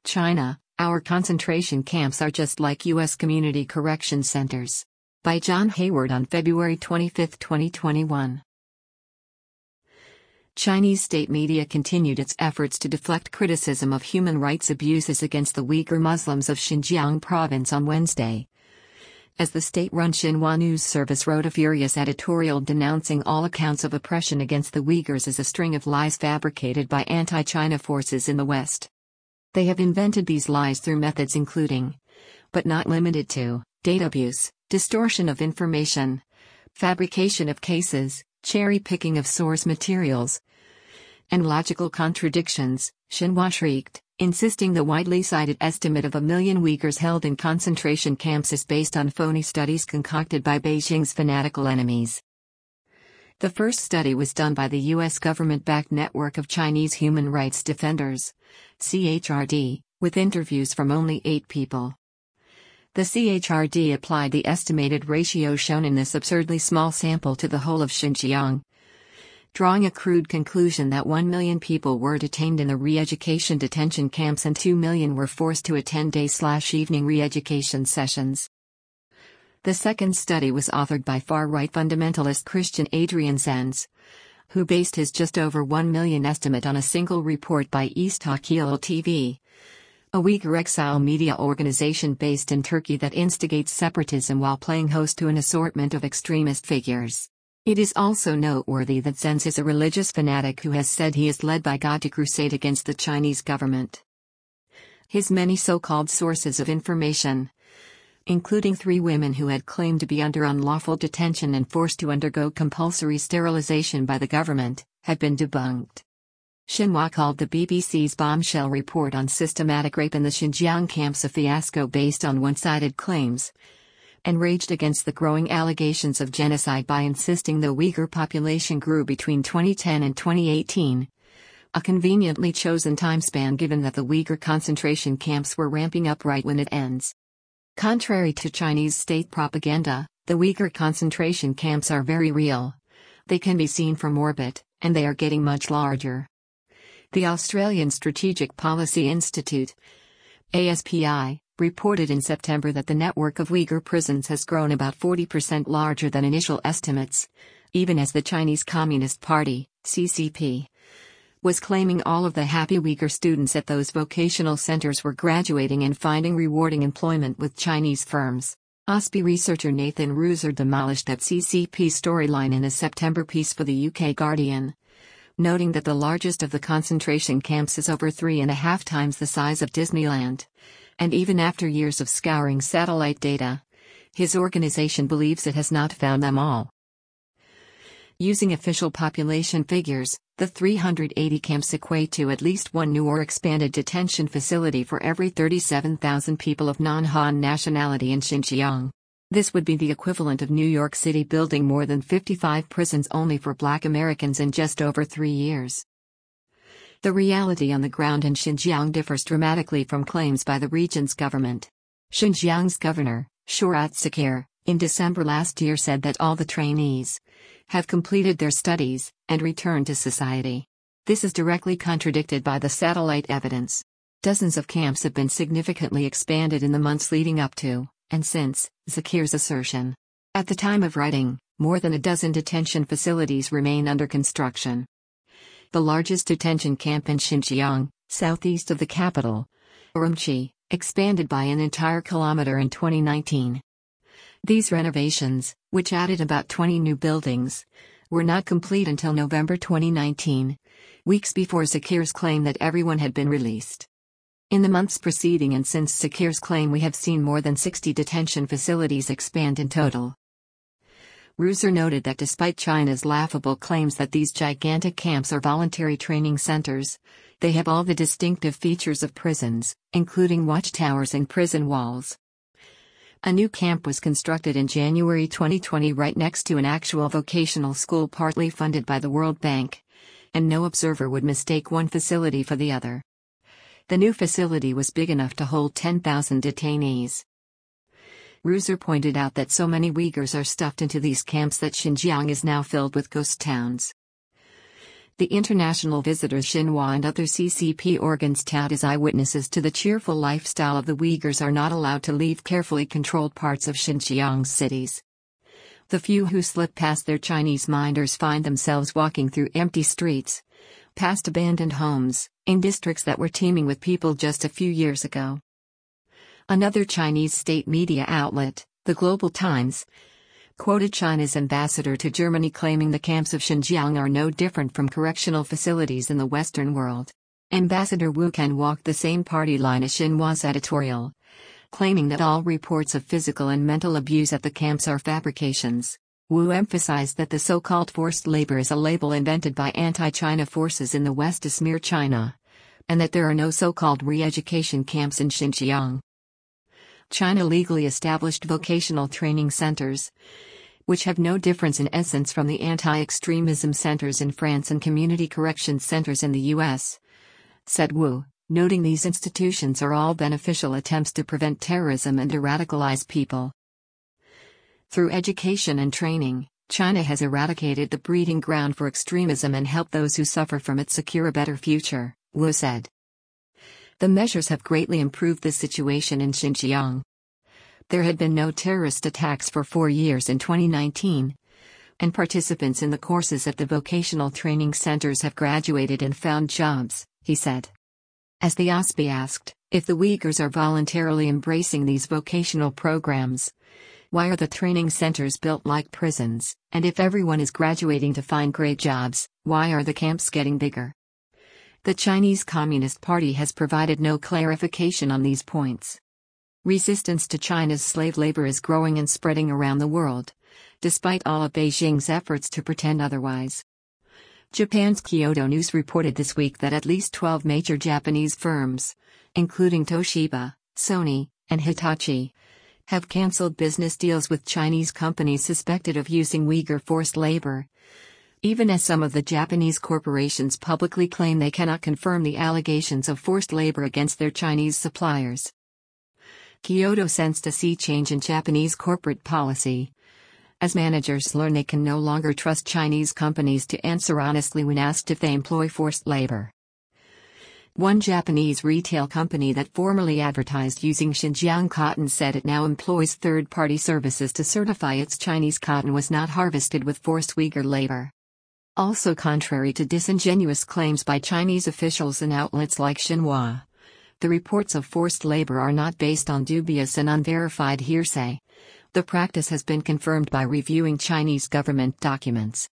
China, our concentration camps are just like U.S. community correction centers. By John Hayward on February 25, 2021. Chinese state media continued its efforts to deflect criticism of human rights abuses against the Uyghur Muslims of Xinjiang province on Wednesday, as the state-run Xinhua News Service wrote a furious editorial denouncing all accounts of oppression against the Uyghurs as a string of lies fabricated by anti-China forces in the West. They have invented these lies through methods including, but not limited to, data abuse, distortion of information, fabrication of cases, cherry-picking of source materials, and logical contradictions, Xinhua shrieked, insisting the widely cited estimate of 1 million Uyghurs held in concentration camps is based on phony studies concocted by Beijing's fanatical enemies. The first study was done by the U.S. government-backed Network of Chinese Human Rights Defenders, CHRD, with interviews from only 8 people. The CHRD applied the estimated ratio shown in this absurdly small sample to the whole of Xinjiang, drawing a crude conclusion that 1 million people were detained in the re-education detention camps and 2 million were forced to attend day/evening re-education sessions. The second study was authored by far-right fundamentalist Christian Adrian Zenz, who based his just over 1 million estimate on a single report by İstiklal TV, a Uyghur exile media organization based in Turkey that instigates separatism while playing host to an assortment of extremist figures. It is also noteworthy that Zenz is a religious fanatic who has said he is led by God to crusade against the Chinese government. His many so-called sources of information, including 3 women who had claimed to be under unlawful detention and forced to undergo compulsory sterilization by the government, have been debunked. Xinhua called the BBC's bombshell report on systematic rape in the Xinjiang camps a fiasco based on one-sided claims, and raged against the growing allegations of genocide by insisting the Uyghur population grew between 2010 and 2018, a conveniently chosen timespan given that the Uyghur concentration camps were ramping up right when it ends. Contrary to Chinese state propaganda, the Uyghur concentration camps are very real. They can be seen from orbit, and they are getting much larger. The Australian Strategic Policy Institute, ASPI, reported in September that the network of Uyghur prisons has grown about 40% larger than initial estimates, even as the Chinese Communist Party, CCP, was claiming all of the happy Uyghur students at those vocational centers were graduating and finding rewarding employment with Chinese firms. OSPI researcher Nathan Ruser demolished that CCP storyline in a September piece for the UK Guardian, noting that the largest of the concentration camps is over 3.5 times the size of Disneyland. And even after years of scouring satellite data, his organization believes it has not found them all. Using official population figures, the 380 camps equate to at least one new or expanded detention facility for every 37,000 people of non-Han nationality in Xinjiang. This would be the equivalent of New York City building more than 55 prisons only for Black Americans in just over 3 years. The reality on the ground in Xinjiang differs dramatically from claims by the region's government. Xinjiang's governor, Shorat Zakir, in December last year said that all the trainees have completed their studies and returned to society. This is directly contradicted by the satellite evidence. Dozens of camps have been significantly expanded in the months leading up to, and since, Zakir's assertion. At the time of writing, more than a dozen detention facilities remain under construction. The largest detention camp in Xinjiang, southeast of the capital, Urumqi, expanded by an entire kilometer in 2019. These renovations, which added about 20 new buildings, were not complete until November 2019, weeks before Zakir's claim that everyone had been released. In the months preceding and since Zakir's claim, we have seen more than 60 detention facilities expand in total. Ruser noted that despite China's laughable claims that these gigantic camps are voluntary training centers, they have all the distinctive features of prisons, including watchtowers and prison walls. A new camp was constructed in January 2020 right next to an actual vocational school partly funded by the World Bank, and no observer would mistake one facility for the other. The new facility was big enough to hold 10,000 detainees. Ruser pointed out that so many Uyghurs are stuffed into these camps that Xinjiang is now filled with ghost towns. The international visitors Xinhua and other CCP organs tout as eyewitnesses to the cheerful lifestyle of the Uyghurs are not allowed to leave carefully controlled parts of Xinjiang's cities. The few who slip past their Chinese minders find themselves walking through empty streets, past abandoned homes, in districts that were teeming with people just a few years ago. Another Chinese state media outlet, the Global Times, quoted China's ambassador to Germany claiming the camps of Xinjiang are no different from correctional facilities in the Western world. Ambassador Wu Ken walked the same party line as Xinhua's editorial, claiming that all reports of physical and mental abuse at the camps are fabrications. Wu emphasized that the so-called forced labor is a label invented by anti-China forces in the West to smear China, and that there are no so-called re-education camps in Xinjiang. China legally established vocational training centers, which have no difference in essence from the anti-extremism centers in France and community corrections centers in the US, said Wu, noting these institutions are all beneficial attempts to prevent terrorism and to radicalize people. Through education and training, China has eradicated the breeding ground for extremism and helped those who suffer from it secure a better future, Wu said. The measures have greatly improved the situation in Xinjiang. There had been no terrorist attacks for 4 years in 2019, and participants in the courses at the vocational training centers have graduated and found jobs, he said. As the OSPI asked, if the Uyghurs are voluntarily embracing these vocational programs, why are the training centers built like prisons, and if everyone is graduating to find great jobs, why are the camps getting bigger? The Chinese Communist Party has provided no clarification on these points. Resistance to China's slave labor is growing and spreading around the world, despite all of Beijing's efforts to pretend otherwise. Japan's Kyodo News reported this week that at least 12 major Japanese firms, including Toshiba, Sony, and Hitachi, have cancelled business deals with Chinese companies suspected of using Uyghur forced labor, even as some of the Japanese corporations publicly claim they cannot confirm the allegations of forced labor against their Chinese suppliers. Kyodo sensed a sea change in Japanese corporate policy, as managers learn they can no longer trust Chinese companies to answer honestly when asked if they employ forced labor. One Japanese retail company that formerly advertised using Xinjiang cotton said it now employs third-party services to certify its Chinese cotton was not harvested with forced Uyghur labor. Also contrary to disingenuous claims by Chinese officials and outlets like Xinhua, the reports of forced labor are not based on dubious and unverified hearsay. The practice has been confirmed by reviewing Chinese government documents.